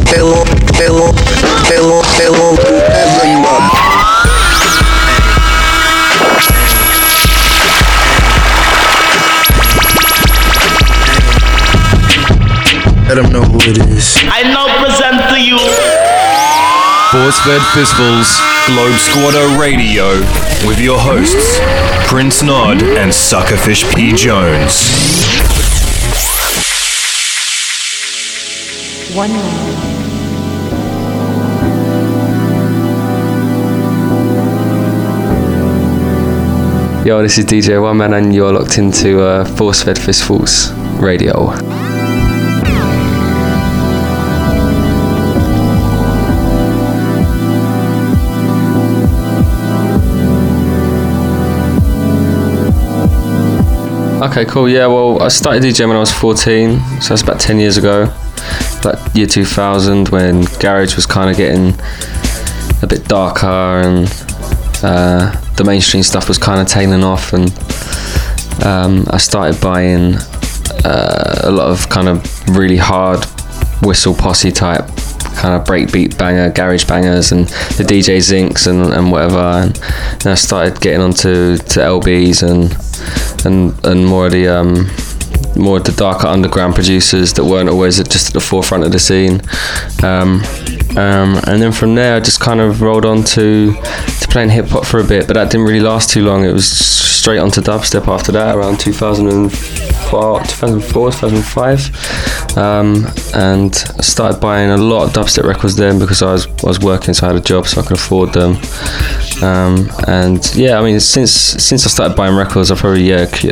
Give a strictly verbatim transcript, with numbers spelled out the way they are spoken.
hello, hello, hello, hello, everyone. Let them know who it is. I now present to you Force-Fed Fistfuls Globe Squatter Radio with your hosts Prince Nod and Suckerfish P. Jones. One moment. Yo, this is D J One Man and you're locked into uh, Force-Fed Fistfuls Radio. Okay, cool. Yeah, well, I started DJing when I was fourteen, so that's about ten years ago. About year two thousand, when garage was kind of getting a bit darker and uh, the mainstream stuff was kind of tailing off, and um, I started buying uh, a lot of kind of really hard whistle posse type kind of breakbeat banger, garage bangers, and the D J Zincs and, and whatever. And then I started getting onto to L Bs and and and more of the um, more of the darker underground producers that weren't always at, just at the forefront of the scene. Um, um, and then from there, I just kind of rolled on to to playing hip hop for a bit, but that didn't really last too long. It was straight onto dubstep after that, around two thousand four, two thousand four, two thousand five, um, and I started buying a lot of dubstep records then because I was I was working, so I had a job, so I could afford them. Um, and yeah, I mean, since since I started buying records, I've probably yeah